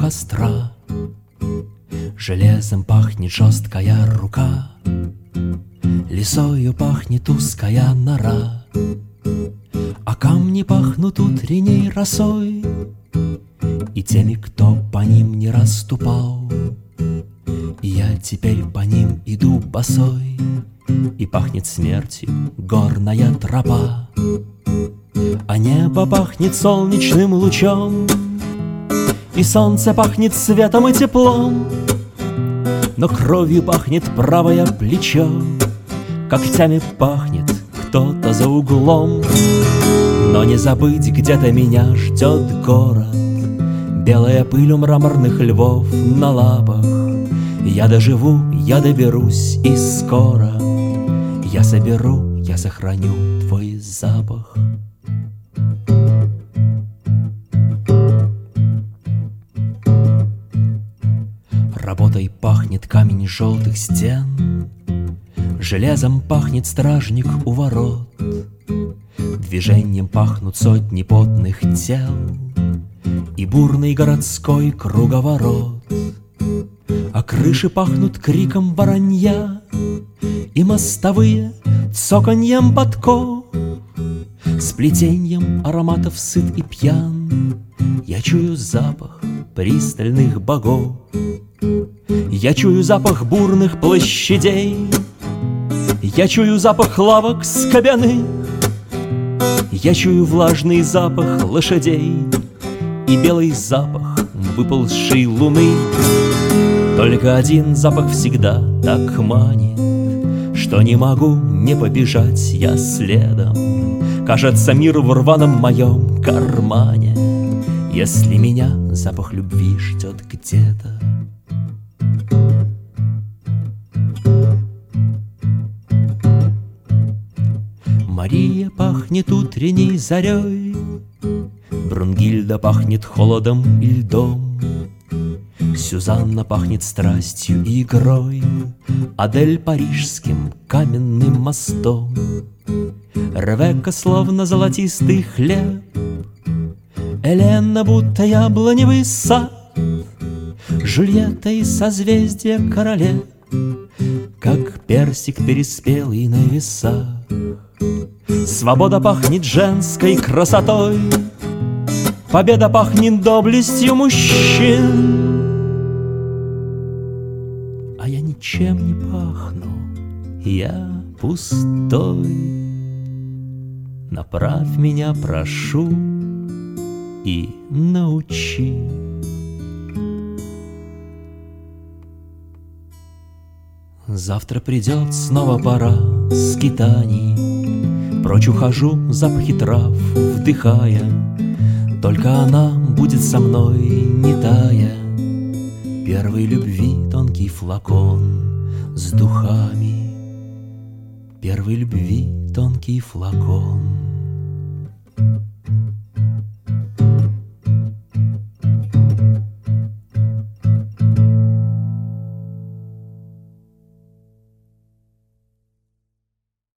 костра. Железом пахнет жесткая рука, лесою пахнет узкая нора, а камни пахнут утренней росой и теми, кто по ним не расступал. И я теперь по ним иду босой, и пахнет смертью горная тропа, а небо пахнет солнечным лучом, и солнце пахнет светом и теплом, но кровью пахнет правое плечо, когтями пахнет кто-то за углом. Но не забыть, где-то меня ждет город, белая пыль у мраморных львов на лапах. Я доживу, я доберусь, и скоро я соберу, я сохраню твой запах. Работой пахнет камень желтых стен, железом пахнет стражник у ворот, движением пахнут сотни потных тел и бурный городской круговорот. А крыши пахнут криком воронья, и мостовые цоканьем подков, сплетеньем ароматов сыт и пьян. Я чую запах пристальных богов, я чую запах бурных площадей, я чую запах лавок скобяных, я чую влажный запах лошадей и белый запах выползшей луны. Только один запах всегда так манит, что не могу не побежать я следом. Кажется, мир в рваном моем кармане, если меня запах любви ждет где-то. Мария пахнет утренней зарей, Брунгильда пахнет холодом и льдом, Сюзанна пахнет страстью и игрой, Адель парижским каменным мостом, Ревекка словно золотистый хлеб, Элена будто яблоневый сад, Жюльетта из созвездия королев, как персик переспелый на весах. Свобода пахнет женской красотой, победа пахнет доблестью мужчин. А я ничем не пахну, я пустой. Направь меня, прошу, и научи. Завтра придет снова пора скитаний, прочь ухожу, запахи трав вдыхая, только она будет со мной, не тая. Первой любви тонкий флакон с духами, первой любви тонкий флакон